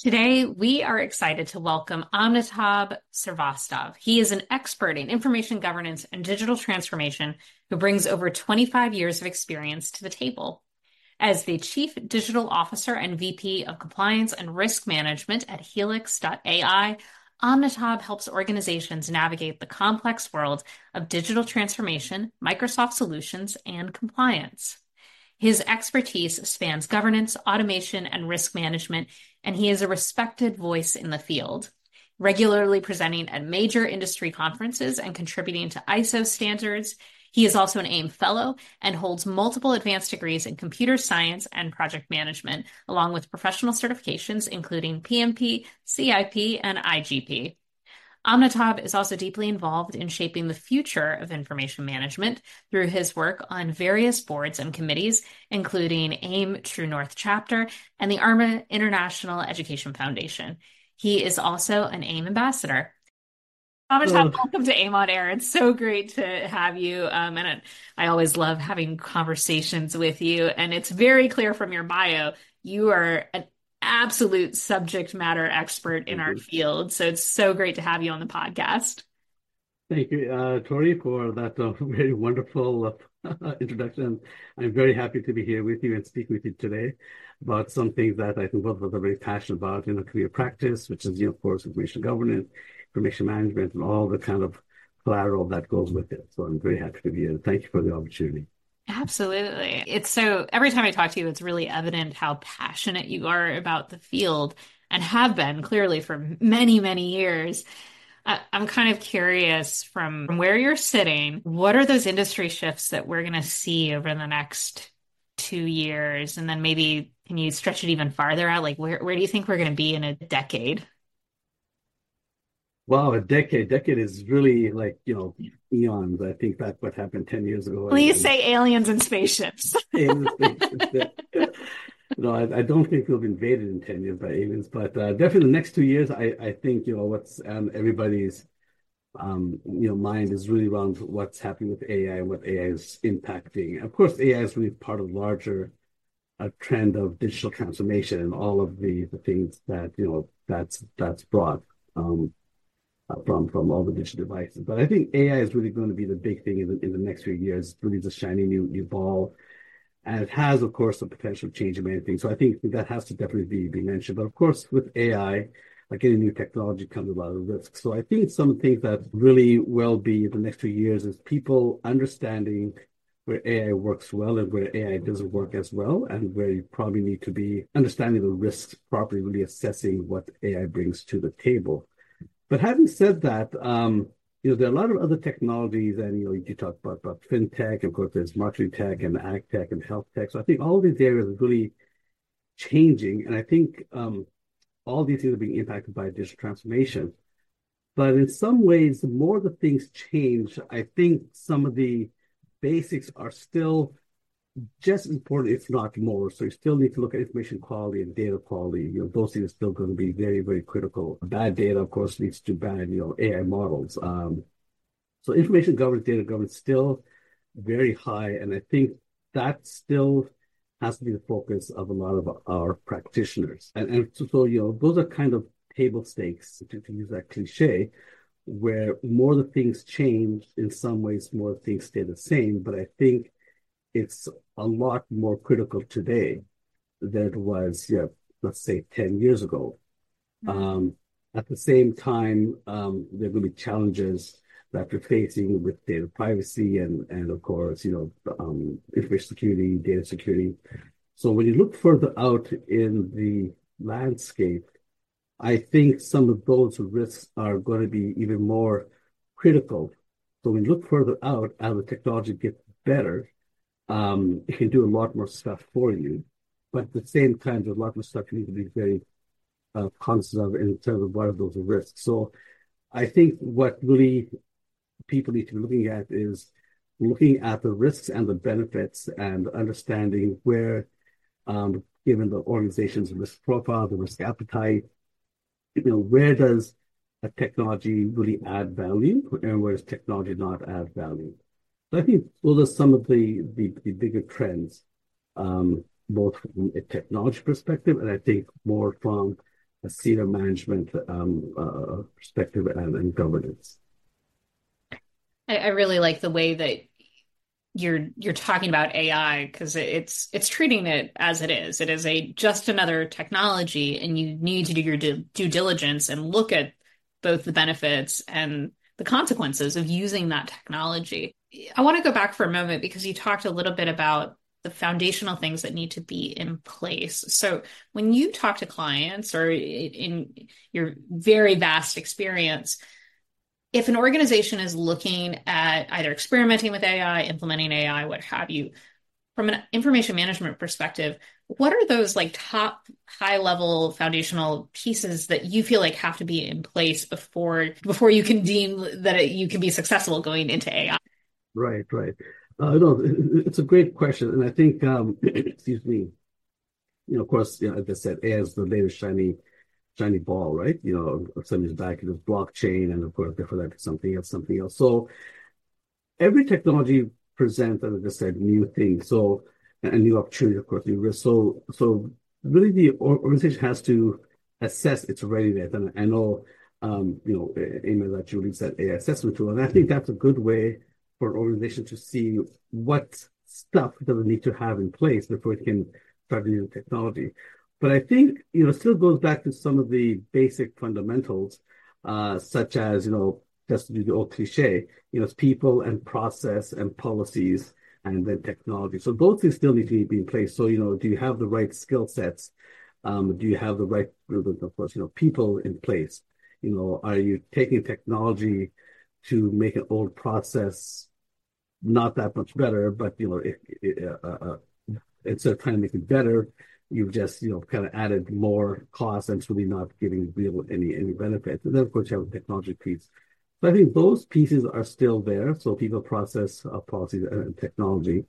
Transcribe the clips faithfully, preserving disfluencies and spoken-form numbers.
Today, we are excited to welcome Amitabh Srivastava. He is an expert in information governance and digital transformation who brings over twenty-five years of experience to the table. As the Chief Digital Officer and V P of Compliance and Risk Management at Helix dot A I, Amitabh helps organizations navigate the complex world of digital transformation, Microsoft solutions, and compliance. His expertise spans governance, automation, and risk management, and he is a respected voice in the field, regularly presenting at major industry conferences and contributing to I S O standards. He is also an AIM Fellow and holds multiple advanced degrees in computer science and project management, along with professional certifications including P M P, C I P, and I G P. Amitabh is also deeply involved in shaping the future of information management through his work on various boards and committees, including AIM True North Chapter and the ARMA International Education Foundation. He is also an AIM ambassador. Amitabh, welcome to AIM on Air. It's so great to have you. Um, and I always love having conversations with you. And it's very clear from your bio, you are an absolute subject matter expert in our field. So it's so great to have you on the podcast. Thank you, uh, Tori, for that uh, very wonderful uh, introduction. I'm very happy to be here with you and speak with you today about some things that I think both of us are very passionate about in a career practice, which is, you know, of course, information governance, information management, and all the kind of collateral that goes with it. So I'm very happy to be here. Thank you for the opportunity. Absolutely. It's so every time I talk to you, it's really evident how passionate you are about the field and have been clearly for many, many years. I, I'm kind of curious from, from where you're sitting, what are those industry shifts that we're going to see over the next two years? And then maybe can you stretch it even farther out? Like where, where do you think we're going to be in a decade? Wow, a decade. Decade is really like, you know, eons. I think that's what happened ten years ago. Please and, say aliens and spaceships. Aliens, spaceships. No, I, I don't think we'll be invaded in ten years by aliens, but uh, definitely the next two years, I, I think, you know, what's um, everybody's, um, you know, mind is really around what's happening with A I and what A I is impacting. Of course, A I is really part of larger uh, trend of digital transformation and all of the, the things that, you know, that's, that's brought. Um, Uh, from from all the digital devices. But I think A I is really going to be the big thing in the, in the next few years. It's really the shiny new new ball, and it has, of course, the potential of changing many things. So I think that has to definitely be, be mentioned. But of course, with A I, like any new technology, comes a lot of risks. So I think some things that really will be in the next few years is people understanding where A I works well and where A I doesn't work as well, and where you probably need to be understanding the risks properly, really assessing what A I brings to the table. But having said that, um, you know, there are a lot of other technologies, and you know, you talk about, about fintech, of course, there's marketing tech and ag tech and health tech. So I think all these areas are really changing, and I think um, all these things are being impacted by digital transformation. But in some ways, the more the things change, I think some of the basics are still just as important, if not more. So you still need to look at information quality and data quality. You know, those things are still going to be very, very critical. Bad data, of course, leads to bad, you know, A I models. Um, so information governance, data governance, still very high, and I think that still has to be the focus of a lot of our practitioners. And and so, so you know, those are kind of table stakes, to, to use that cliche, where more the things change, in some ways, more things stay the same. But I think it's a lot more critical today than it was, yeah, let's say ten years ago. Mm-hmm. Um, at the same time, um, there are going to be challenges that we're facing with data privacy and, and of course, you know, um, information security, data security. So when you look further out in the landscape, I think some of those risks are going to be even more critical. So when you look further out, as the technology gets better, Um, it can do a lot more stuff for you, but at the same time, there's a lot more stuff you need to be very uh, conscious of in terms of what are those risks. So I think what really people need to be looking at is looking at the risks and the benefits and understanding where, um, given the organization's risk profile, the risk appetite, you know, where does a technology really add value and where does technology not add value? I think those are some of the, the, the bigger trends, um, both from a technology perspective and I think more from a senior management um, uh, perspective and, and governance. I, I really like the way that you're you're talking about A I because it's it's treating it as it is. It is a just another technology, and you need to do your due, due diligence and look at both the benefits and the consequences of using that technology. I want to go back for a moment because you talked a little bit about the foundational things that need to be in place. So when you talk to clients or in your very vast experience, if an organization is looking at either experimenting with A I, implementing A I, what have you, from an information management perspective, what are those like top high level foundational pieces that you feel like have to be in place before before you can deem that it, you can be successful going into A I? Right, right. Uh, no, it's a great question, and I think, um, excuse me, you know, of course, you know, as I said, A I is the latest shiny shiny ball, right? You know, some years back it was blockchain, and of course before that something else, something else. So every technology presents, as I just said, new things. So a new opportunity, of course, new risk. So so really the organization has to assess its readiness. And I know um, you know, Amy, that Julie said A I assessment tool, and I think that's a good way for an organization to see what stuff does it need to have in place before it can start using technology. But I think, you know, it still goes back to some of the basic fundamentals, uh, such as, you know, just to do the old cliche, you know, it's people and process and policies and then technology. So those things still need to be in place. So, you know, do you have the right skill sets? Um, do you have the right, of course, you know, people in place? You know, are you taking technology to make an old process not that much better, but, you know, it, it, uh, uh, instead of trying to make it better, you've just, you know, kind of added more costs and it's really not giving real any any benefit. And then, of course, you have the technology piece. So I think those pieces are still there. So people, process, uh, policies, and technology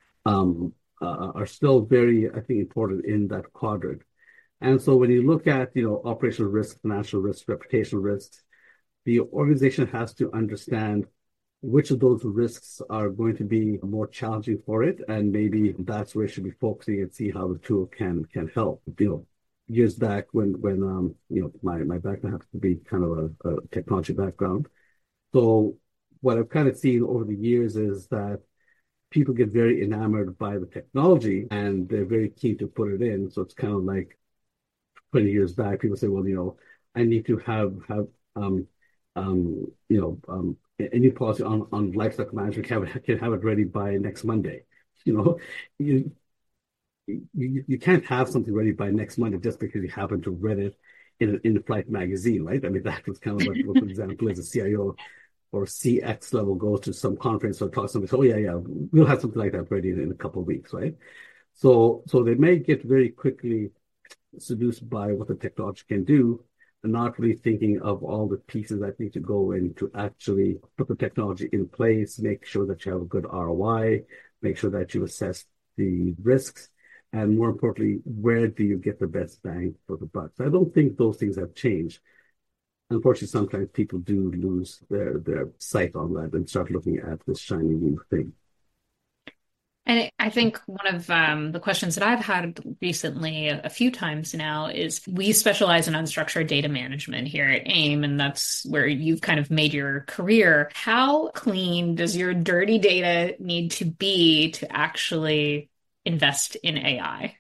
um, uh, are still very, I think, important in that quadrant. And so when you look at, you know, operational risk, financial risk, reputational risks, the organization has to understand which of those risks are going to be more challenging for it, and maybe that's where it should be focusing and see how the tool can can help. You know, years back when when um you know my my background happens to be kind of a, a technology background, so what I've kind of seen over the years is that people get very enamored by the technology and they're very keen to put it in. So it's kind of like twenty years back, people say, well, you know, I need to have have um um you know um a new policy on on lifecycle management can have, can have it ready by next Monday. You know, you, you you can't have something ready by next Monday just because you happen to read it in an in-flight magazine, right? I mean, that was kind of what, what for example, as a C I O or C X level goes to some conference or talk to somebody, so, oh yeah, yeah, we'll have something like that ready in, in a couple of weeks, right? So so they may get very quickly seduced by what the technology can do and not really thinking of all the pieces that need to go in to actually put the technology in place, make sure that you have a good R O I, make sure that you assess the risks, and more importantly, where do you get the best bang for the buck? So I don't think those things have changed. Unfortunately, sometimes people do lose their their sight on that and start looking at this shiny new thing. And I think one of um, the questions that I've had recently a, a few times now is we specialize in unstructured data management here at AIM, and that's where you've kind of made your career. How clean does your dirty data need to be to actually invest in A I?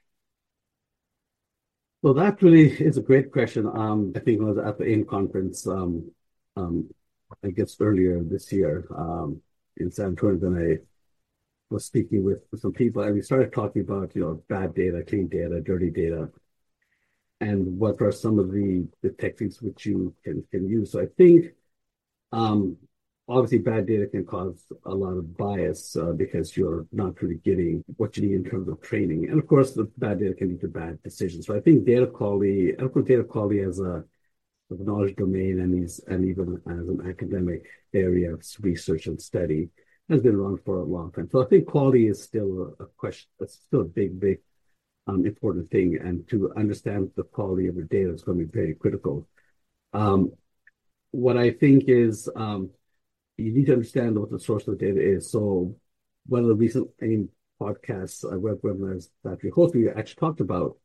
Well, that really is a great question. Um, I think I was at the AIM conference, um, um, I guess earlier this year um, in San Antonio, and I was speaking with some people, and we started talking about, you know, bad data, clean data, dirty data, and what are some of the, the techniques which you can, can use. So I think um, obviously bad data can cause a lot of bias uh, because you're not really getting what you need in terms of training. And of course, the bad data can lead to bad decisions. So I think data quality, and of course, data quality as a, as a knowledge domain and, is, and even as an academic area of research and study has been around for a long time. So I think quality is still a, a question, it's still a big, big um, important thing. And to understand the quality of the data is going to be very critical. Um, what I think is um, you need to understand what the source of the data is. So one of the recent AIM podcasts, uh, web webinars that we hosted, we actually talked about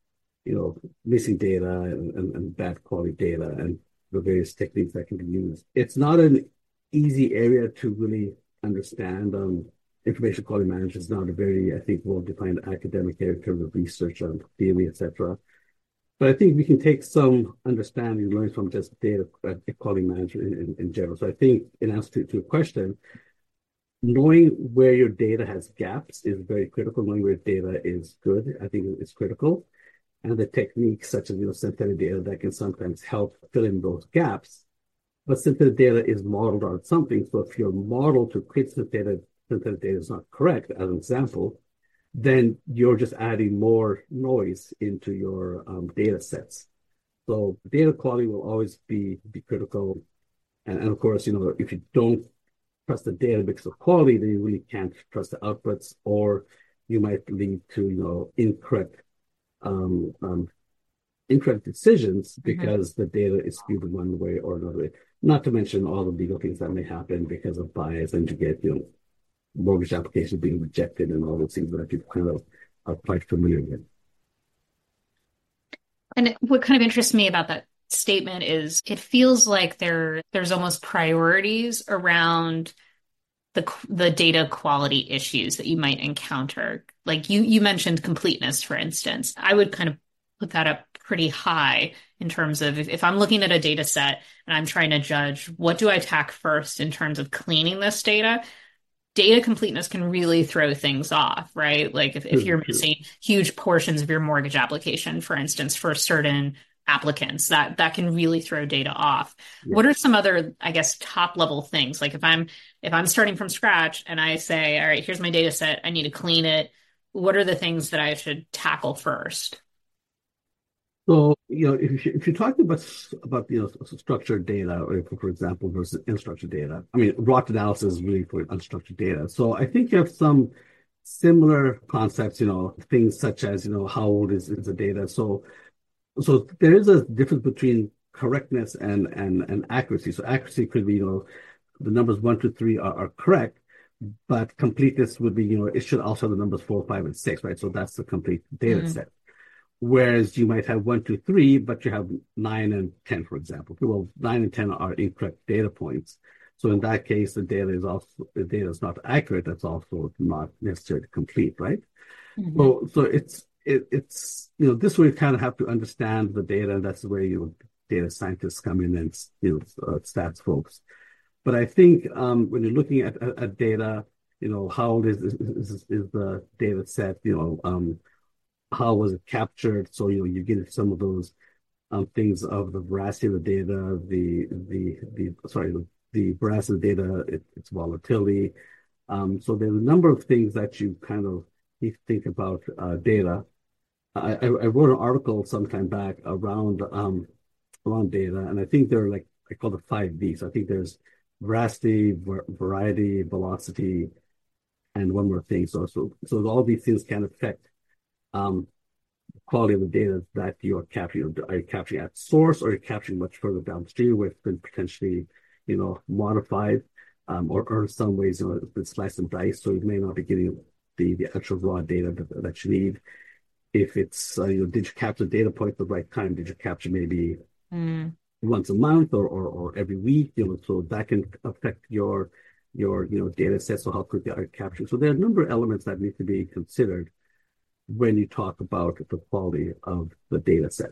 you know, missing data and, and, and bad quality data and the various techniques that can be used. It's not an easy area to really understand. Um, information quality management is not a very, I think, well-defined academic area in terms of research on theory, et cetera. But I think we can take some understanding and learn from just data uh, quality management in, in, in general. So I think in answer to, to a question, knowing where your data has gaps is very critical. Knowing where data is good, I think is critical. And the techniques such as, you know, synthetic data that can sometimes help fill in those gaps. But synthetic data is modeled on something. So if your model to create synthetic, synthetic data is not correct, as an example, then you're just adding more noise into your um, data sets. So data quality will always be, be critical. And, and of course, you know, if you don't trust the data because of quality, then you really can't trust the outputs, or you might lead to, you know, incorrect um, um, incorrect decisions because mm-hmm. the data is skewed one way or another way. Not to mention all the legal things that may happen because of bias, and you get, you know, mortgage applications being rejected and all those things that people kind of are quite familiar with. And what kind of interests me about that statement is it feels like there there's almost priorities around the the data quality issues that you might encounter. Like you you mentioned completeness, for instance. I would kind of put that up pretty high in terms of if, if I'm looking at a data set and I'm trying to judge what do I attack first in terms of cleaning this data. Data completeness can really throw things off, right? Like if, if you're missing huge portions of your mortgage application, for instance, for certain applicants, that that can really throw data off. Yeah. What are some other, I guess, top level things? Like if I'm if I'm starting from scratch and I say, all right, here's my data set, I need to clean it. What are the things that I should tackle first? So, you know, if, you, if you're talking about, about, you know, structured data, or if, for example, versus unstructured data, I mean, rot analysis is really for unstructured data. So I think you have some similar concepts, you know, things such as, you know, how old is, is the data? So, so there is a difference between correctness and, and, and accuracy. So accuracy could be, you know, the numbers one, two, three are, are correct, but completeness would be, you know, it should also have the numbers four, five, and six, right? So that's the complete data mm-hmm. set. Whereas you might have one, two, three, but you have nine and ten, for example. Well, nine and ten are incorrect data points. So in that case, the data is also the data is not accurate. That's also not necessarily complete, right? Mm-hmm. So, so it's it, it's you know this way you kind of have to understand the data, and that's where you know, data scientists come in and you know uh, stats folks. But I think um, when you're looking at, at, at data, you know how old is is, is is the data set? You know. Um, How was it captured? So, you know, you get some of those um, things of the veracity of the data, the, the, the, sorry, the, the veracity of the data, it, its volatility. Um, so there's a number of things that you kind of need to think about uh, data. I, I, I wrote an article sometime back around, um, around data, and I think they're like, I call it five V's. I think there's veracity, ver- variety, velocity, and one more thing. So, so, so all these things can affect Um, quality of the data that you're capturing. Are you capturing at source, or are you capturing much further downstream where it's been potentially, you know, modified, um, or, or in some ways, you know, it's been sliced and diced, so you may not be getting the, the actual raw data that, that you need. If it's, uh, you know, did you capture the data point at the right time? Did you capture maybe mm. once a month or, or, or every week? You know, so that can affect your, your, you know, data set. So how quickly are you capturing? So there are a number of elements that need to be considered when you talk about the quality of the data set.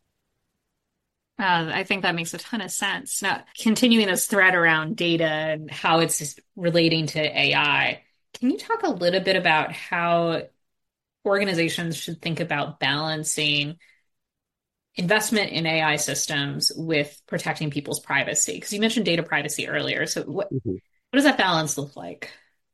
Uh, I think that makes a ton of sense. Now, continuing this thread around data and how it's relating to A I, can you talk a little bit about how organizations should think about balancing investment in A I systems with protecting people's privacy? Because you mentioned data privacy earlier. So what, mm-hmm. what does that balance look like?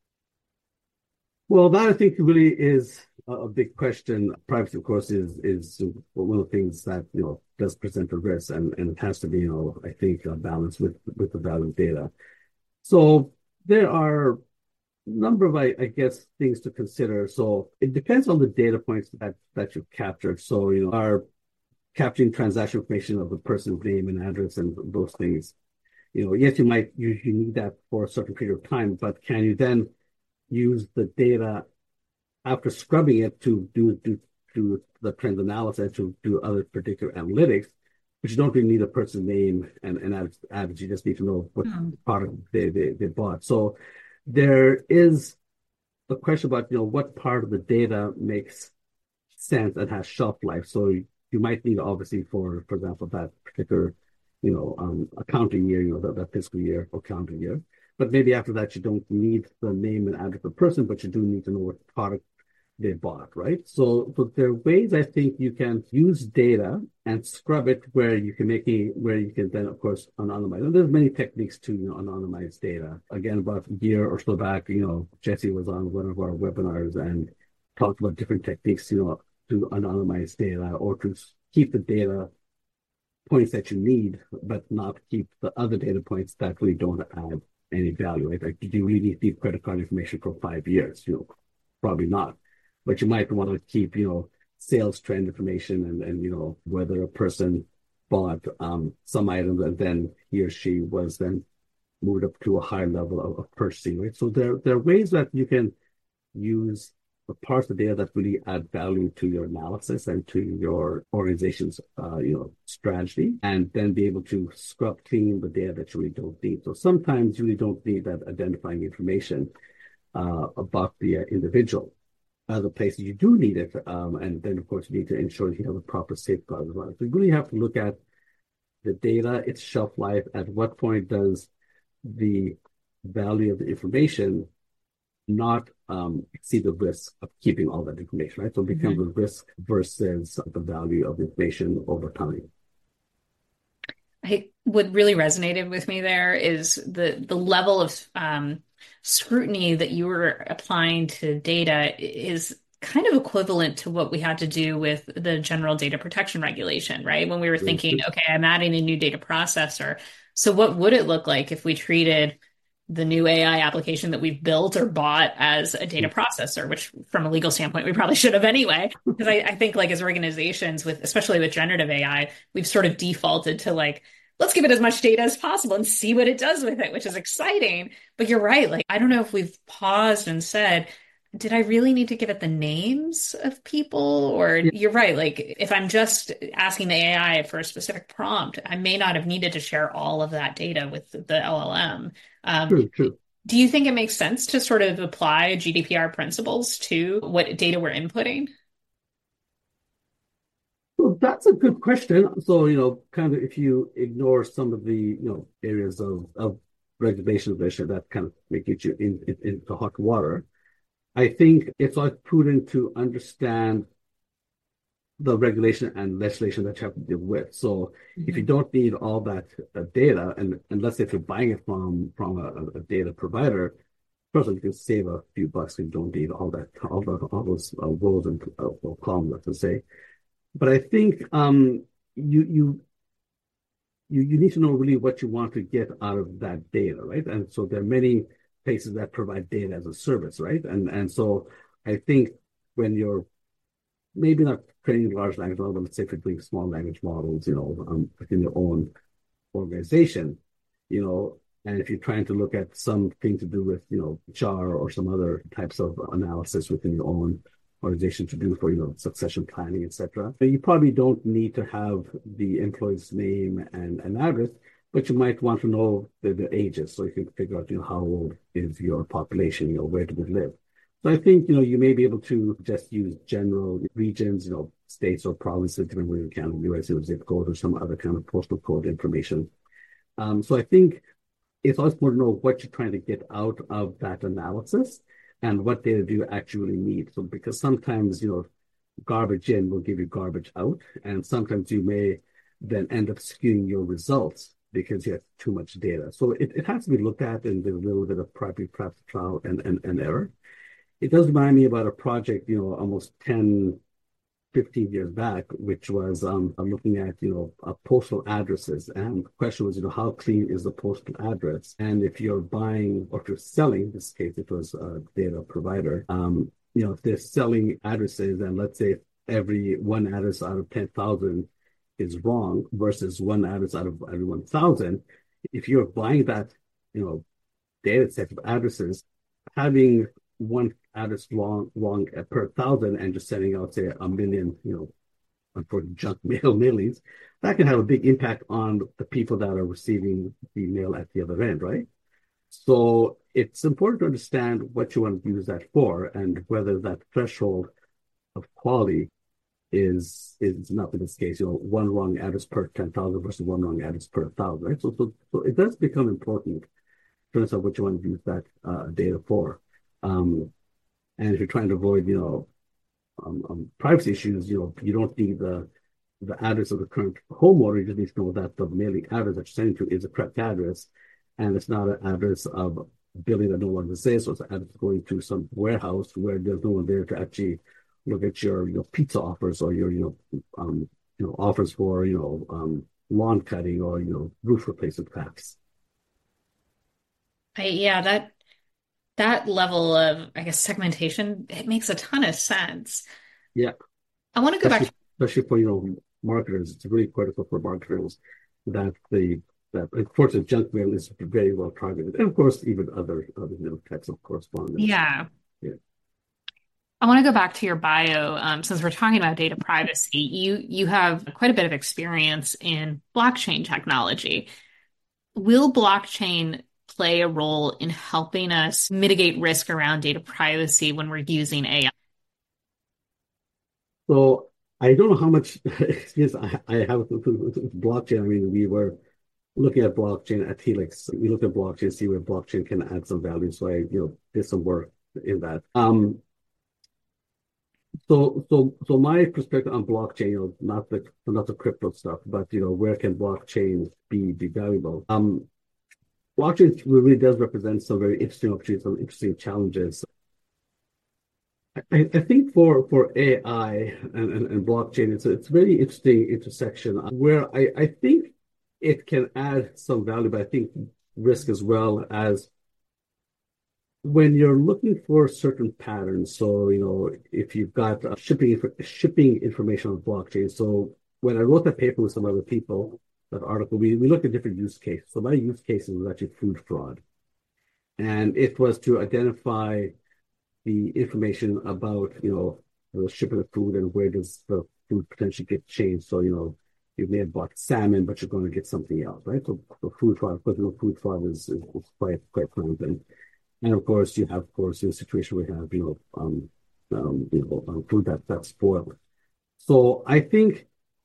Well, that I think really is a big question. Privacy, of course, is is one of the things that you know does present a risk, and, and it has to be, you know, I think, uh, balanced with with the value of data. So there are a number of, I, I guess, things to consider. So it depends on the data points that that you've captured. So you know, are capturing transaction information of the person's name and address and those things. You know, yes, you might you, you need that for a certain period of time, but can you then use the data after scrubbing it to do, do do the trend analysis, to do other predictive analytics, but you don't really need a person's name and, and average. You just need to know what Hmm. product they, they, they bought. So there is a question about, you know, what part of the data makes sense and has shelf life. So you might need, obviously, for, for example, that particular, you know, um, accounting year, you know, that, that fiscal year or calendar year. But maybe after that, you don't need the name and address of the person, but you do need to know what product they bought, right? So, so there are ways I think you can use data and scrub it where you can make it, where you can then, of course, anonymize. And there's many techniques to, you know, anonymize data. Again, about a year or so back, you know, Jesse was on one of our webinars and talked about different techniques, you know, to anonymize data or to keep the data points that you need, but not keep the other data points that really don't add any value. Right? Like, do you really need credit card information for five years? You know, probably not. But you might want to keep, you know, sales trend information and, and you know, whether a person bought um, some items and then he or she was then moved up to a higher level of, of purchasing, right? So there, there are ways that you can use the parts of the data that really add value to your analysis and to your organization's, uh, you know, strategy, and then be able to scrub clean the data that you really don't need. So sometimes you really don't need that identifying information uh, about the uh, individual. Other places you do need it, um, and then of course you need to ensure you have a proper safeguard as well. So you really have to look at the data, its shelf life. At what point does the value of the information not um, exceed the risk of keeping all that information, right? So it becomes mm-hmm. a risk versus the value of information over time. I, what really resonated with me there is the the level of um, scrutiny that you were applying to data is kind of equivalent to what we had to do with the general data protection regulation, right? When we were thinking, okay, I'm adding a new data processor. So what would it look like if we treated the new A I application that we've built or bought as a data processor, which from a legal standpoint, we probably should have anyway. Because I, I think like as organizations with, especially with generative A I, we've sort of defaulted to like, let's give it as much data as possible and see what it does with it, which is exciting. But you're right. Like, I don't know if we've paused and said, did I really need to give it the names of people? Or you're right. Like if I'm just asking the A I for a specific prompt, I may not have needed to share all of that data with the L L M. Um, true, true. Do you think it makes sense to sort of apply G D P R principles to what data we're inputting? Well, that's a good question. So, you know, kind of if you ignore some of the, you know, areas of, of regulation that kind of make you in, in, into hot water, I think it's always prudent to understand the regulation and legislation that you have to deal with. So mm-hmm. if you don't need all that uh, data, and unless if you're buying it from from a, a data provider, first of all, you can save a few bucks if you don't need all that all, the, all those uh, rows and uh, columns, let's just say. But I think um, you you you you need to know really what you want to get out of that data, right? And so there are many places that provide data as a service, right? And and so I think when you're maybe not training large language models, but let's say if you're doing small language models, you know, um, within your own organization, you know, and if you're trying to look at something to do with, you know, H R or some other types of analysis within your own organization to do for, you know, succession planning, et cetera, you probably don't need to have the employee's name and, and address, but you might want to know the, the ages so you can figure out, you know, how old is your population, you know, where do they live. So I think, you know, you may be able to just use general regions, you know, states or provinces, different where you can, U S zip code or some other kind of postal code information. Um, so I think it's always important to know what you're trying to get out of that analysis and what data do you actually need. So because sometimes, you know, garbage in will give you garbage out, and sometimes you may then end up skewing your results because you have too much data. So it, it has to be looked at, and there's a little bit of probably perhaps trial and, and, and error. It does remind me about a project, you know, almost ten, fifteen years back, which was um, looking at, you know, uh, postal addresses. And the question was, you know, how clean is the postal address? And if you're buying or if you're selling, in this case, it was a data provider, um, you know, if they're selling addresses, and let's say every one address out of ten thousand is wrong versus one address out of every one thousand, if you're buying that, you know, data set of addresses, having one address long, long per thousand and just sending out, say, a million, you know, unfortunately, junk mail mailings, that can have a big impact on the people that are receiving the mail at the other end, right? So it's important to understand what you want to use that for and whether that threshold of quality is is not in this case, you know, one wrong address per ten thousand versus one wrong address per thousand, right? So, so, so it does become important in terms of what you want to use that uh, data for. Um, and if you're trying to avoid, you know, um, um, privacy issues, you know, you don't need the the address of the current homeowner. You just need to know that the mailing address that you're sending to is the correct address, and it's not an address of a building that no longer exists. So it's an address going to some warehouse where there's no one there to actually look at your, you know, pizza offers or your, you know, um, you know, offers for, you know, um, lawn cutting or, you know, roof replacement packs. I, yeah, that that level of, I guess, segmentation, it makes a ton of sense. Yeah, I want to go back especially to, especially for, you know, marketers. It's really critical for marketers that the that unfortunately junk mail is very well targeted, and of course even other other, you know, types of correspondence. yeah. Yeah. I want to go back to your bio, um, since we're talking about data privacy. You you have quite a bit of experience in blockchain technology. Will blockchain play a role in helping us mitigate risk around data privacy when we're using A I? So I don't know how much experience I, I have with, with, with blockchain. I mean, we were looking at blockchain at Helix. We looked at blockchain, see where blockchain can add some value. So I, you know, did some work in that. Um, so so so my perspective on blockchain, you know, not the not the crypto stuff, but you know, where can blockchain be be valuable? Um, blockchain really does represent some very interesting opportunities, some interesting challenges. I, I think for for A I and, and, and blockchain, it's a, it's a very interesting intersection where I, I think it can add some value, but I think risk as well as when you're looking for certain patterns. So, you know, if you've got uh, shipping shipping information on blockchain. So when I wrote that paper with some other people, that article, we, we looked at different use cases. So my use case was actually food fraud. And it was to identify the information about, you know, the shipping of food and where does the food potentially get changed. So, you know, you may have bought salmon, but you're going to get something else, right? So, so food fraud, of course, you know, food fraud is, is, is quite, quite rampant. And of course, you have, of course, your situation where you have, you know, um, um, you know, um, food that that's spoiled. So I think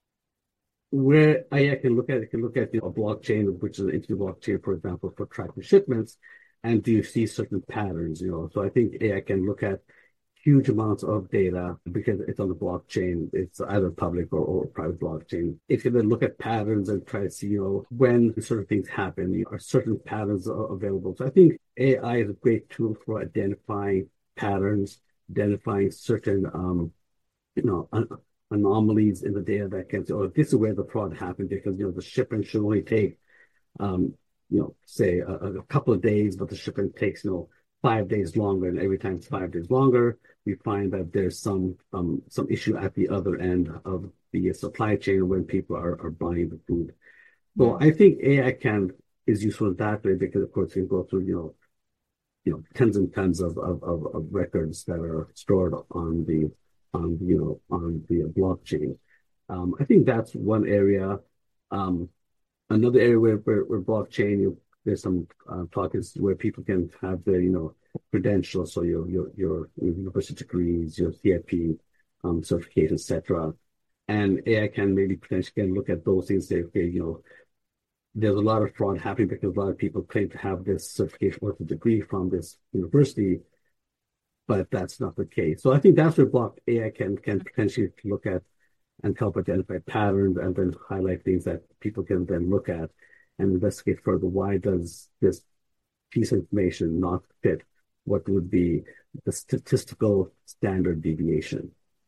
where I can look at it, can look at, you know, a blockchain, which is an internet blockchain, for example, for tracking shipments, and do you see certain patterns, you know? So I think A I can look at huge amounts of data because it's on the blockchain. It's either public or, or private blockchain. It can then look at patterns and try to see, you know, when certain things happen, you know, are certain patterns available. So I think A I is a great tool for identifying patterns, identifying certain, um, you know, an anomalies in the data that can say, oh, this is where the fraud happened because, you know, the shipment should only take, um, you know, say a, a couple of days, but the shipment takes, you know, five days longer, and every time it's five days longer, we find that there's some um, some issue at the other end of the supply chain when people are, are buying the food. So Mm. I think A I can is useful in that way because, of course, you can go through, you know, you know, tons and tons of, of, of, of records that are stored on the on you know on the blockchain. Um, I think that's one area. Um, Another area where, where, where blockchain, you, there's some uh, talk is where people can have their, you know, credentials, so your your your university degrees, your C I P um, certificate, et cetera. And A I can maybe potentially can look at those things. Say, okay, you know, there's a lot of fraud happening because a lot of people claim to have this certification or the degree from this university, but that's not the case. So I think that's where block A I can can potentially look at and help identify patterns and then highlight things that people can then look at and investigate further. Why does this piece of information not fit what would be the statistical standard deviation?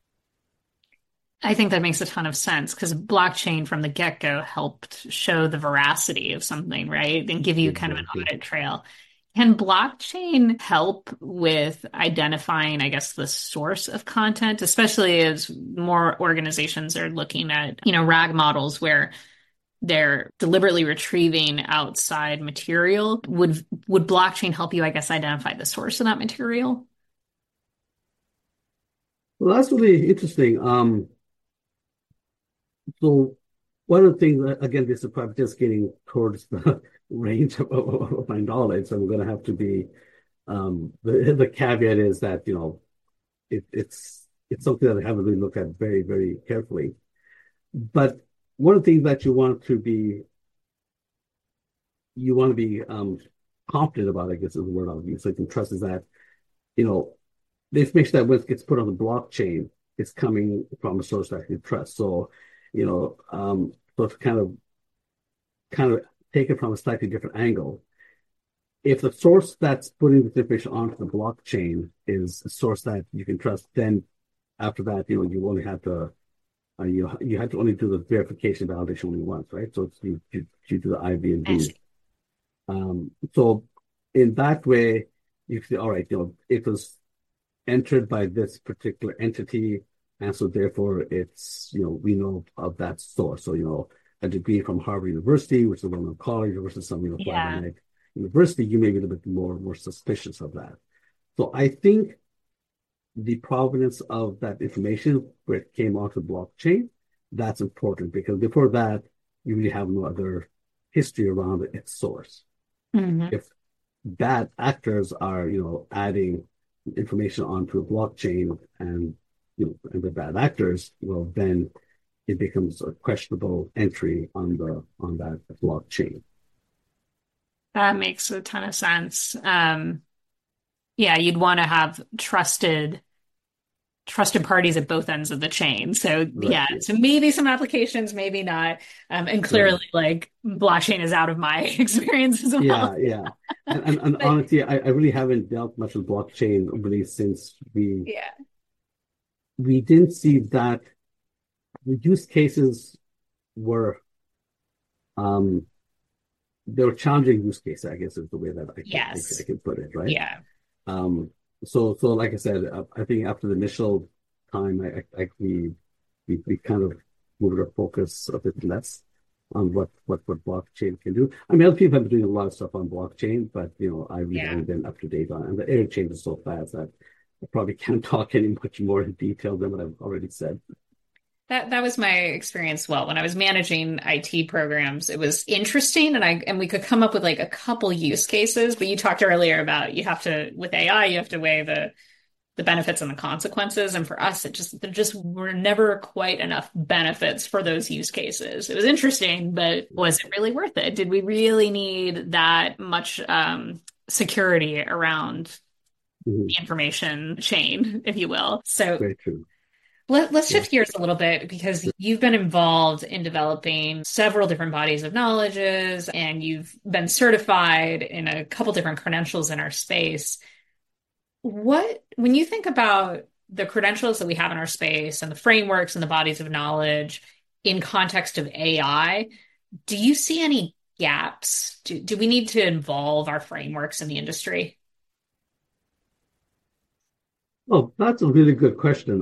I think that makes a ton of sense because blockchain from the get-go helped show the veracity of something, right? And give you kind of an Exactly. audit trail. Can blockchain help with identifying, I guess, the source of content, especially as more organizations are looking at, you know, RAG models where they're deliberately retrieving outside material? Would would blockchain help you, I guess, identify the source of that material? Well, that's really interesting. Um, so one of the things, uh, again, this is probably just getting towards the range of, of, of my knowledge. So I'm going to have to be, um, the, the caveat is that, you know, it, it's, it's something that I haven't really looked at very, very carefully. But one of the things that you want to be, you want to be, um, confident about, I guess is the word I'll use. So you can trust is that, you know, the information that when it gets put on the blockchain, it's coming from a source that you trust. So, you know, um, so to kind of kind of take it from a slightly different angle, if the source that's putting this information onto the blockchain is a source that you can trust, then after that, you know, you only have to uh, you you have to only do the verification validation only once, right? So it's, you, you you do the I V and I D. see. Um, so in that way, you can say, all right, you know, it was entered by this particular entity, and so therefore it's, you know, we know of that source. So, you know, a degree from Harvard University, which is a well-known college, versus some, you know, Yeah. fly-by-night university, you may be a little bit more more suspicious of that. So I think the provenance of that information where it came onto the blockchain, that's important because before that, you really have no other history around its source. Hmm. If bad actors are, you know, adding information onto a blockchain and, you know, and the bad actors, well, then it becomes a questionable entry on the on that blockchain. That makes a ton of sense. Um, yeah, you'd want to have trusted trusted parties at both ends of the chain. So Right. yeah, Yeah. so maybe some applications, maybe not. Um, and Right. clearly, like blockchain is out of my experience as well. Yeah. Yeah. And and, and But honestly, I, I really haven't dealt much with blockchain really since we yeah, we didn't see that the use cases were um they were challenging use cases, I guess is the way that I could I, I yes, could put it, right? yeah, Um, so, so like I said, uh, I think after the initial time, I, I, I we, we we kind of moved our focus a bit less on what what what blockchain can do. I mean, other people have been doing a lot of stuff on blockchain, but you know, I really yeah. haven't been up to date on it. And the air changes so fast that I probably can't talk any much more in detail than what I've already said. That that was my experience. Well, when I was managing I T programs, it was interesting, and I and we could come up with like a couple use cases. But you talked earlier about you have to with A I, you have to weigh the the benefits and the consequences. And for us, it just there just were never quite enough benefits for those use cases. It was interesting, but was it really worth it? Did we really need that much um, security around Mhm. the information chain, if you will? So Very true. let, let's Yeah. shift gears a little bit because you've been involved in developing several different bodies of knowledges and you've been certified in a couple different credentials in our space. What, when you think about the credentials that we have in our space and the frameworks and the bodies of knowledge in context of A I, do you see any gaps? Do, do we need to involve our frameworks in the industry? Oh, that's a really good question.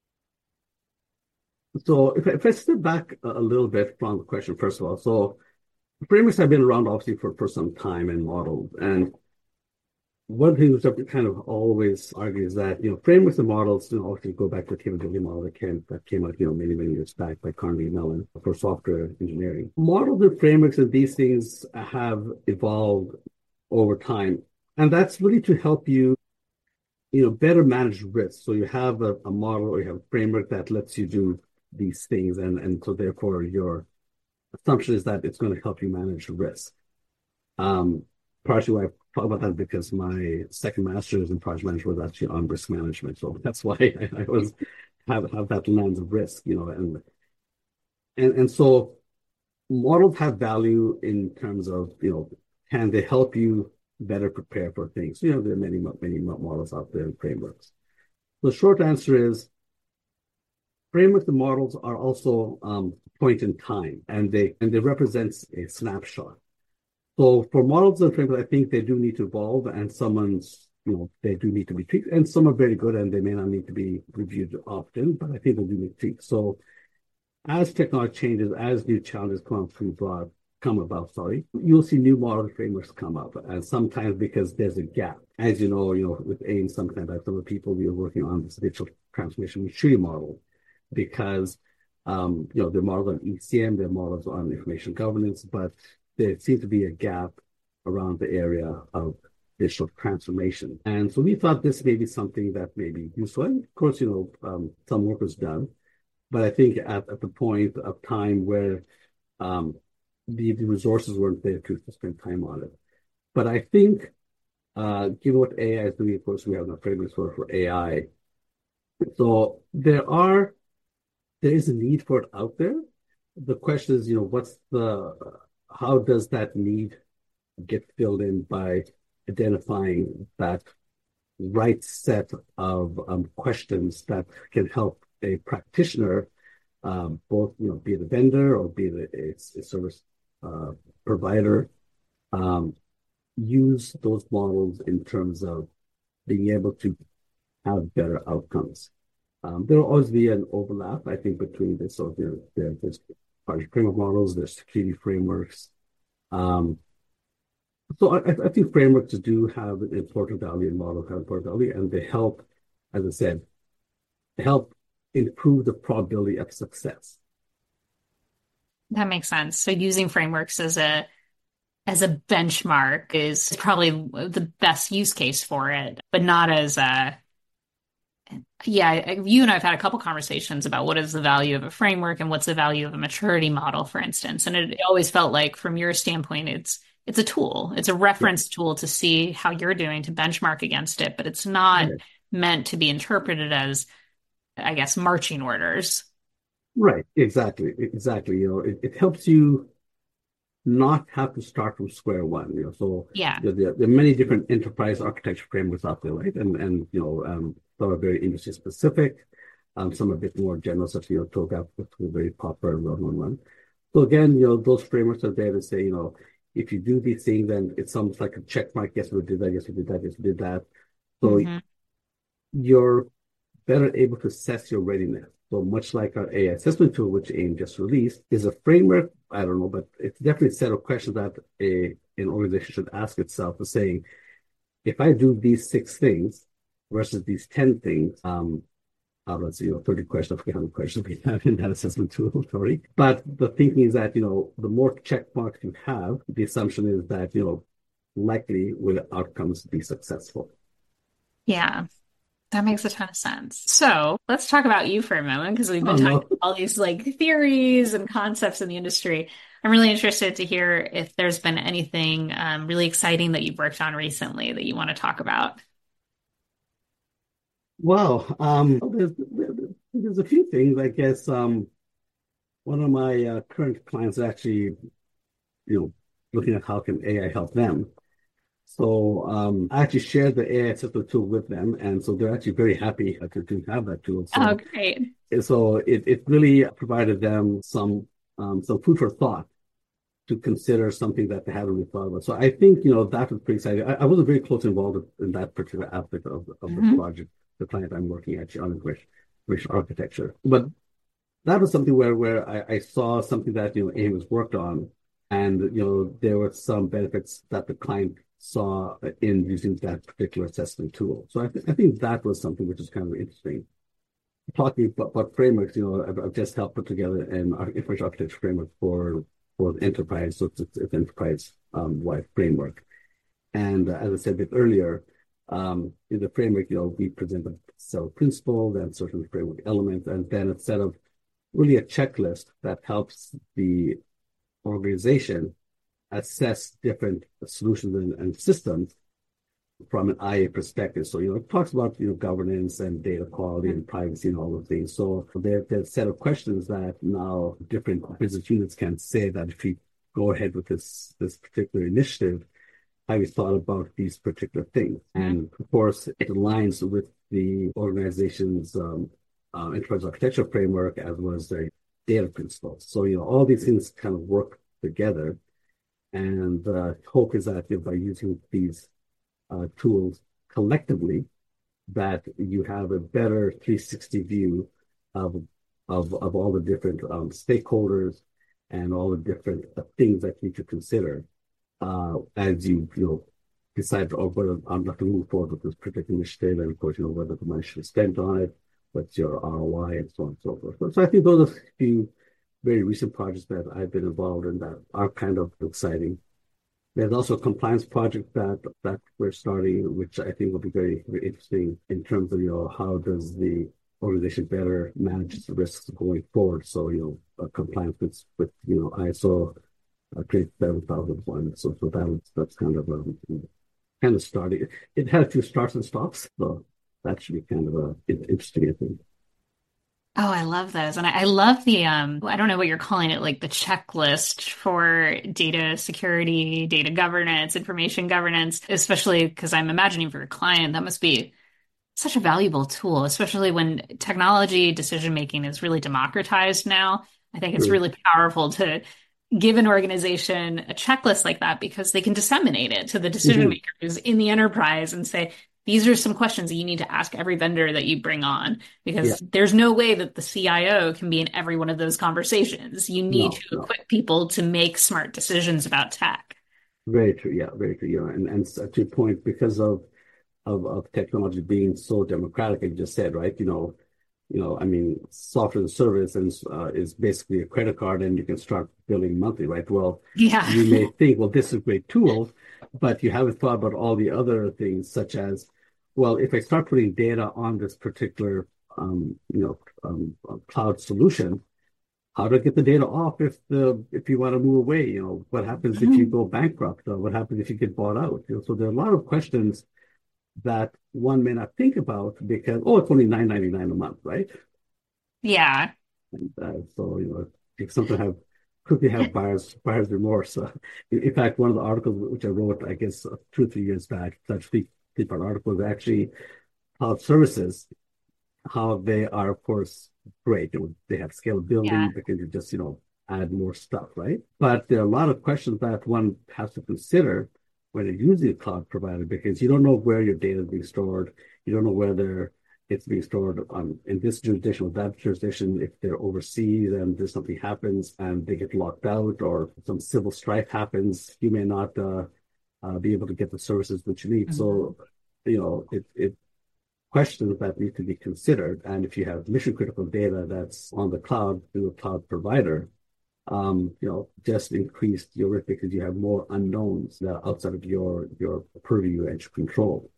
So if, I- if I step back a, a little bit from the question, first of all, so frameworks have been around obviously for, for some time and modeled. And one thing which I've kind of always argue is that, you know, frameworks and models, you know, often go back to the capability model that came, that came out, you know, many, many years back by Carnegie Mellon for software engineering. Models and frameworks and these things have evolved over time. And that's really to help you, you know, better manage risk. So you have a, a model or you have a framework that lets you do these things. And, and so therefore your assumption is that it's going to help you manage risk. Um, Partially why I talk about that because my second master's in project management was actually on risk management. So that's why I, I was have, have that lens of risk, you know, and and and so models have value in terms of, you know, can they help you better prepare for things? You know, there are many, many models out there and frameworks. The short answer is frameworks and models are also um, point in time and they and they represent a snapshot. So for models and frameworks, I think they do need to evolve and someone's, you know, they do need to be tweaked. And some are very good and they may not need to be reviewed often, but I think they do need tweaks. So as technology changes, as new challenges come up through broad, come about, sorry, you'll see new model frameworks come up. And sometimes because there's a gap. As you know, you know, with AIM, sometimes I tell the people we are working on this digital transformation maturity model because um, you know, they're modeled on E C M, they're modeled on information governance, but there seems to be a gap around the area of digital transformation. And so we thought this may be something that may be useful. And of course, you know, um, some work was done, but I think at, at the point of time where um, the, the resources weren't there to, to spend time on it. But I think, uh, given what A I is doing, of course, we have no frameworks for, for A I. So there are, there is a need for it out there. The question is, you know, what's the, how does that need get filled in by identifying that right set of um, questions that can help a practitioner, um, both, you know, be it a vendor or be it a, a service uh, provider, um, use those models in terms of being able to have better outcomes. Um, there will always be an overlap, I think, between this. So there, there, there's project framework models, there's security frameworks. Um, so I, I think frameworks do have an important value and models have important value, and they help, as I said, help improve the probability of success. That makes sense. So using frameworks as a as a benchmark is probably the best use case for it, but not as a yeah, you and I have had a couple conversations about what is the value of a framework and what's the value of a maturity model, for instance. And it always felt like from your standpoint, it's it's a tool. It's a reference yeah. tool to see how you're doing to benchmark against it, but it's not right. meant to be interpreted as, I guess, marching orders. Right. Exactly. Exactly. You know, it, it helps you not have to start from square one. You know, so yeah, there, there are many different enterprise architecture frameworks out there, right? And and you know, um, some are very industry specific, um, some are a bit more general, such as you know, TOGAF, which is a very popular and well-known one. So again, you know, those frameworks are there to say, you know, if you do these things, then it's almost like a check mark. Yes, we did that. Yes, we did that. Yes, we did that. So mm-hmm. you're better able to assess your readiness. So much like our A I assessment tool, which AIM just released, is a framework. I don't know, but it's definitely a set of questions that a an organization should ask itself, to saying, if I do these six things versus these ten things, um, uh, let's see, you know, thirty questions, I forget how many questions we have in that assessment tool, sorry. But the thinking is that, you know, the more check marks you have, the assumption is that, you know, likely will outcomes be successful. Yeah. That makes a ton of sense. So let's talk about you for a moment, because we've been oh, talking no. about all these like theories and concepts in the industry. I'm really interested to hear if there's been anything um, really exciting that you've worked on recently that you want to talk about. Well, um, there's, there's a few things, I guess. Um, one of my uh, current clients is actually, you know, looking at how can A I help them. So um, I actually shared the A I assessment tool with them, and so they're actually very happy to, to have that tool. So, oh, great! So it, it really provided them some um, some food for thought to consider something that they hadn't really thought about. So I think, you know, that was pretty exciting. I, I wasn't very closely involved in that particular aspect of, of mm-hmm. the project, the client I'm working at on information architecture. But that was something where where I, I saw something that, you know, AIM has worked on, and, you know, there were some benefits that the client saw in using that particular assessment tool. So I, th- I think that was something which is kind of interesting. Talking about, about frameworks, you know, I've, I've just helped put together an information architecture framework for for the enterprise, so it's, it's an enterprise-wide um, framework. And uh, as I said a bit earlier, um, in the framework, you know, we present a set of principles and certain framework elements, and then a set of really a checklist that helps the organization assess different solutions and, and systems from an I A perspective. So, you know, it talks about, you know, governance and data quality and privacy and all those things. So there, there's a set of questions that now different business units can say that if we go ahead with this, this particular initiative, have you thought about these particular things? And of course, it aligns with the organization's um, uh, enterprise architecture framework as well as their data principles. So, you know, all these things kind of work together. And the uh, hope is that, you know, by using these uh, tools collectively, that you have a better three sixty view of of, of all the different um, stakeholders and all the different uh, things that you need to consider uh, as you, you know, decide oh, whether I'm not to move forward with this particular initiative, and of course, you know, whether the money should be spent on it, what's your R O I, and so on and so forth. So, so I think those are a few very recent projects that I've been involved in that are kind of exciting. There's also a compliance project that that we're starting, which I think will be very, very interesting in terms of, you know, how does the organization better manage the risks going forward. So, you know, uh, compliance with, with, you know, I S O uh, twenty-seven thousand one. So, so that was, that's kind of um, kind of starting. It had a few starts and stops, so that should be kind of a interesting, I think. Oh, I love those. And I, I love the, um, I don't know what you're calling it, like the checklist for data security, data governance, information governance, especially because I'm imagining for your client, that must be such a valuable tool, especially when technology decision making is really democratized now. I think it's Sure. really powerful to give an organization a checklist like that because they can disseminate it to the decision Mm-hmm. makers in the enterprise and say, these are some questions that you need to ask every vendor that you bring on Yeah. because there's no way that the C I O can be in every one of those conversations. You need No, to no. equip people to make smart decisions about tech. Very true. Yeah, very true. You know, and, and to your point, because of, of of technology being so democratic, like you just said, right? You know, you know, I mean, software as a service and uh, is basically a credit card, and you can start billing monthly, right? Well, Yeah. you may think, well, this is a great tool, but you haven't thought about all the other things, such as, well, if I start putting data on this particular, um, you know, um, uh, cloud solution, how to get the data off if the if you want to move away? You know, what happens if you go bankrupt? Or what happens if you get bought out? You know, so there are a lot of questions that one may not think about because, oh, it's only nine ninety-nine a month, right? Yeah. And uh, so, you know, if something have quickly have buyer's buyer's remorse. Uh, in, in fact, one of the articles which I wrote, I guess, uh, two or three years back, such three part article was actually cloud services, how they are, of course, great. You know, they have Yeah. scalability because you just, you know, add more stuff, right? But there are a lot of questions that one has to consider when you're using a cloud provider because you don't know where your data is being stored. You don't know whether it's being stored on in this jurisdiction or that jurisdiction. If they're overseas and there's something happens and they get locked out or some civil strife happens, you may not uh, uh, be able to get the services which you need. Mhm. So, you know, it it questions that need to be considered. And if you have mission critical data that's on the cloud through a cloud provider, um, you know, just increase your risk because you have more unknowns that are outside of your your purview and your control.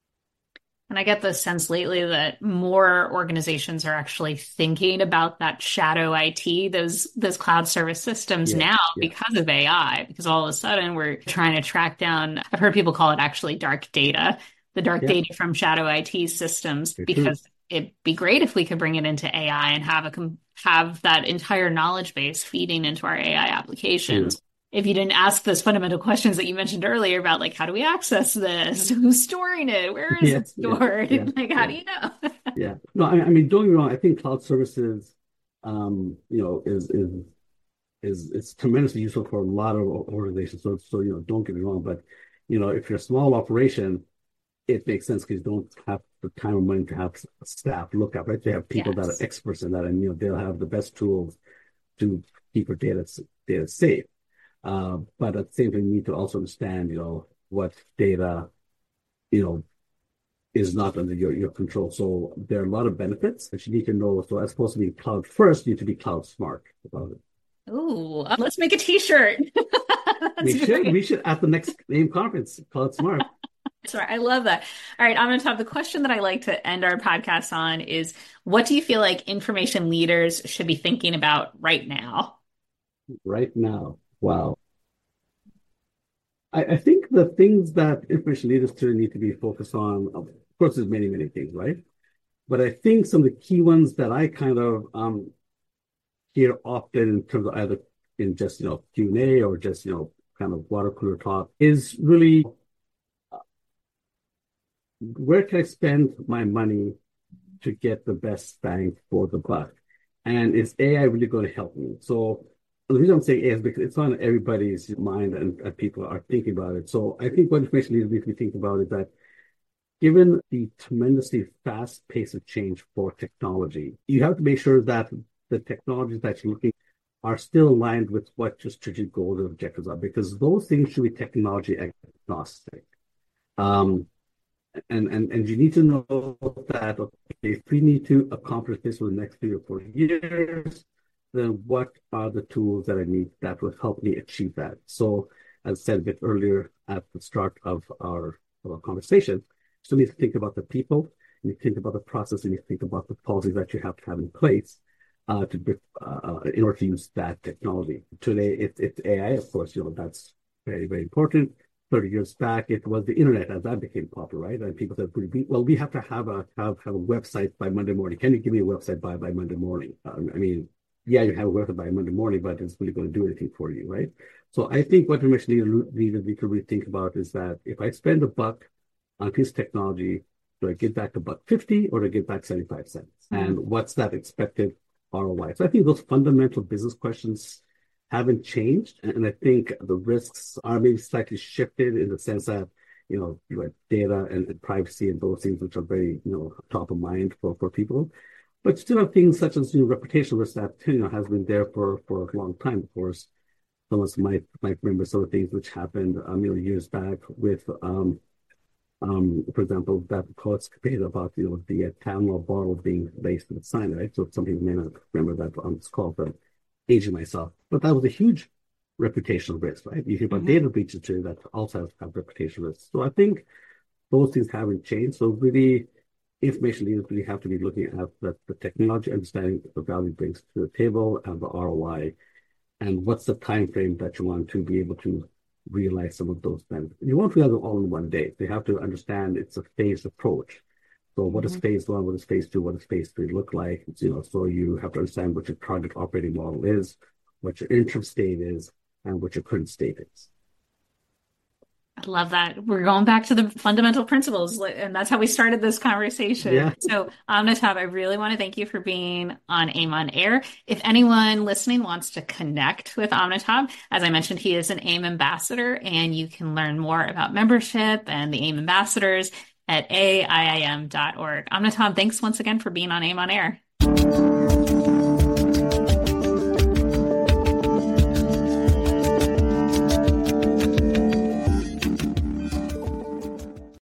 And I get the sense lately that more organizations are actually thinking about that shadow I T, those those cloud service systems Yeah, now yeah, because of A I, because all of a sudden we're trying to track down, I've heard people call it actually dark data, the dark yeah, data from shadow I T systems, very true. because it'd be great if we could bring it into A I and have a com have that entire knowledge base feeding into our A I Yeah, applications if you didn't ask those fundamental questions that you mentioned earlier about like how do we access this? Who's storing it? Where is yeah, it yeah, stored? yeah, Like how yeah, do you know? yeah. No, I, I mean, don't get me wrong. I think cloud services, um, you know, is is is it's tremendously useful for a lot of organizations. So, so you know, don't get me wrong, but you know, if you're a small operation, it makes sense because you don't have the time or money to have staff look up, right? They have people that are Yes. experts in that, and you know, they'll have the best tools to keep your data data safe. Uh, but at the same time, you need to also understand, you know, what data, you know, is not under your, your control. So there are a lot of benefits that you need to know. So as opposed to being cloud first, you need to be cloud smart about it. Ooh, let's make a t-shirt. That's We should, great. we should at the next name conference, cloud smart. Sorry, I love that. All right, I'm going to have the question that I like to end our podcast on is what do you feel like information leaders should be thinking about right now? Right now. Wow. I, I think the things that information leaders today need to be focused on, of course, there's many, many things, right? But I think some of the key ones that I kind of um, hear often in terms of either in just, you know, Q and A or just, you know, kind of water cooler talk is really where can I spend my money to get the best bang for the buck? And is A I really going to help me? So the reason I'm saying A I is because it's on everybody's mind and, and people are thinking about it. So I think what information leaders need to be thinking about is that given the tremendously fast pace of change for technology, you have to make sure that the technologies that you're looking are still aligned with what your strategic goals and objectives are, because those things should be technology agnostic. Um, and, and, and you need to know that, okay, if we need to accomplish this for the next three or four years, then what are the tools that I need that will help me achieve that? So, as I said a bit earlier at the start of our, of our conversation, you still need to think about the people, you think about the process, and you think about the policies that you have to have in place uh, to uh, in order to use that technology. Today, it, it's A I, of course, you know, that's very, very important. thirty years back, it was the internet as that became popular, right? And people said, well, we have to have a have, have a website by Monday morning. Can you give me a website by, by Monday morning? Um, I mean, yeah, you have a website by Monday morning, but it's really going to do anything for you, right? So I think what information leaders need to really think about is that if I spend a buck on a piece of technology, do I get back a buck fifty or do I get back seventy-five cents? Mm-hmm. And what's that expected R O I? So I think those fundamental business questions haven't changed. And I think the risks are maybe slightly shifted in the sense that, you know, you have data and, and privacy and those things, which are very, you know, top of mind for, for people. But still have things such as, you know, reputational risk that, you know, has been there for, for a long time. Of course, some of us might, might remember some of the things which happened, um, you know, years back with, um, um, for example, that court's debate about, you know, the uh, Tamil bottle being laced with cyanide, right? So some people may not remember that on this call, but aging myself. But that was a huge reputational risk, right? You hear about mm-hmm. data breaches too that also have, have reputational risks. So I think those things haven't changed. So really, information leaders really have to be looking at the, the technology, understanding the value it brings to the table and the R O I, and what's the time frame that you want to be able to realize some of those benefits. You won't realize them all in one day. They have to understand it's a phased approach. So what mm-hmm. is phase one? What is phase two? What does phase three look like? It's, you know, so you have to understand what your target operating model is, what your interim state is, and what your current state is. I love that. We're going back to the fundamental principles, and that's how we started this conversation. Yeah. So, Amitabh, I really want to thank you for being on AIM on Air. If anyone listening wants to connect with Amitabh, as I mentioned, he is an AIM ambassador, and you can learn more about membership and the AIM ambassadors at A I I M dot org. Amitabh, thanks once again for being on AIM on Air.